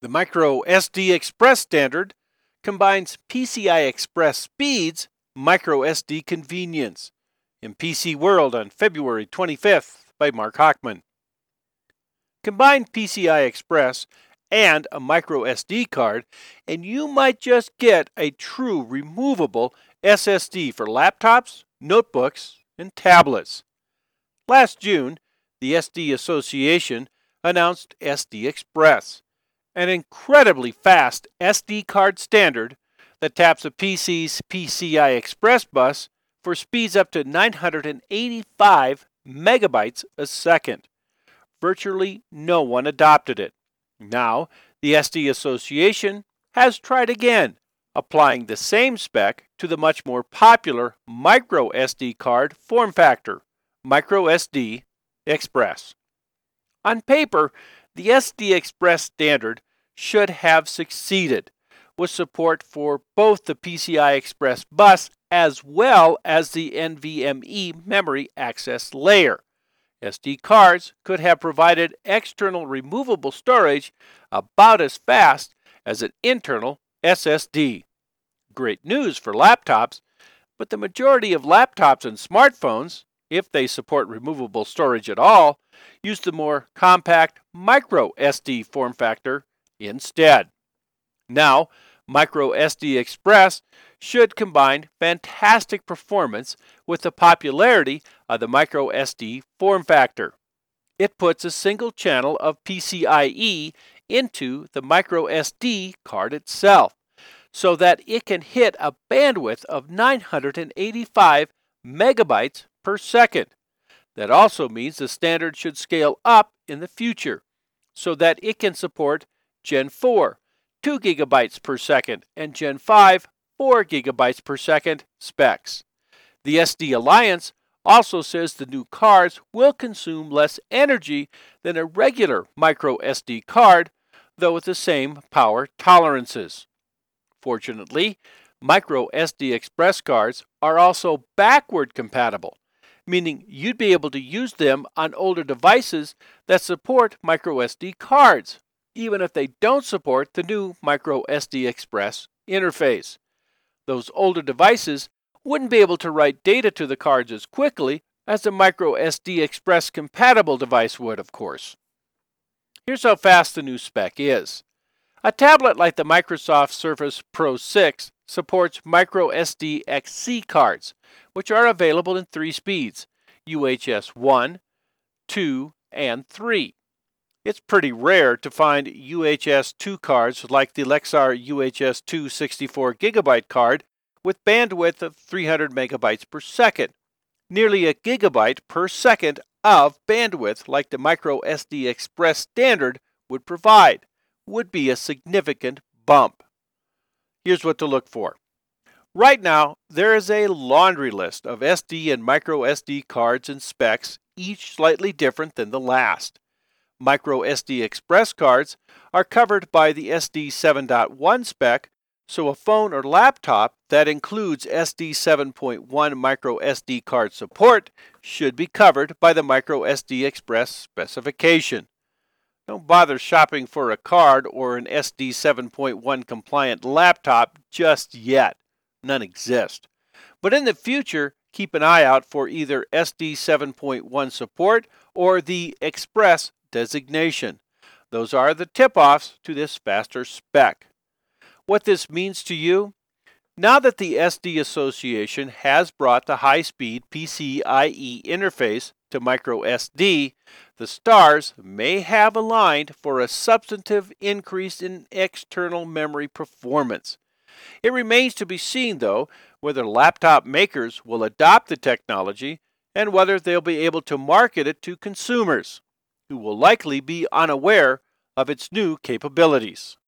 The Micro SD Express standard combines PCI Express speeds, Micro SD convenience. In PC World on February 25th by Mark Hochman. Combine PCI Express and a Micro SD card, and you might just get a true removable SSD for laptops, notebooks, and tablets. Last June, the SD Association announced SD Express, an incredibly fast SD card standard that taps a PC's PCI Express bus for speeds up to 985 megabytes a second. Virtually no one adopted it. Now, the SD Association has tried again, applying the same spec to the much more popular micro SD card form factor, Micro SD Express. On paper, the SD Express standard should have succeeded, with support for both the PCI Express bus as well as the NVMe memory access layer. SD cards could have provided external removable storage about as fast as an internal SSD. Great news for laptops, but the majority of laptops and smartphones, if they support removable storage at all, use the more compact micro SD form factor instead. Now, Micro SD Express should combine fantastic performance with the popularity of the Micro SD form factor. It puts a single channel of PCIe into the Micro SD card itself, so that it can hit a bandwidth of 985 megabytes per second. That also means the standard should scale up in the future, so that it can support Gen 4, 2 gigabytes per second, and Gen 5, 4 gigabytes per second specs. The SD Alliance also says the new cards will consume less energy than a regular micro SD card, though with the same power tolerances. Fortunately, Micro SD Express cards are also backward compatible, meaning you'd be able to use them on older devices that support Micro SD cards, even if they don't support the new Micro SD Express interface. Those older devices wouldn't be able to write data to the cards as quickly as a Micro SD Express compatible device would, of course. Here's how fast the new spec is. A tablet like the Microsoft Surface Pro 6 supports Micro SD XC cards, which are available in 3 speeds, UHS 1, 2, and 3. It's pretty rare to find UHS 2 cards like the Lexar UHS 2 64GB card with bandwidth of 300 megabytes per second, nearly a gigabyte per second of bandwidth like the Micro SD Express standard would provide. Would be a significant bump. Here's what to look for. Right now, there is a laundry list of SD and Micro SD cards and specs, each slightly different than the last. Micro SD Express cards are covered by the SD 7.1 spec, so a phone or laptop that includes SD 7.1 Micro SD card support should be covered by the Micro SD Express specification. Don't bother shopping for a card or an SD 7.1 compliant laptop just yet. None exist. But in the future, keep an eye out for either SD 7.1 support or the Express designation. Those are the tip-offs to this faster spec. What this means to you? Now that the SD Association has brought the high-speed PCIe interface to Micro SD, the stars may have aligned for a substantive increase in external memory performance. It remains to be seen, though, whether laptop makers will adopt the technology and whether they'll be able to market it to consumers, who will likely be unaware of its new capabilities.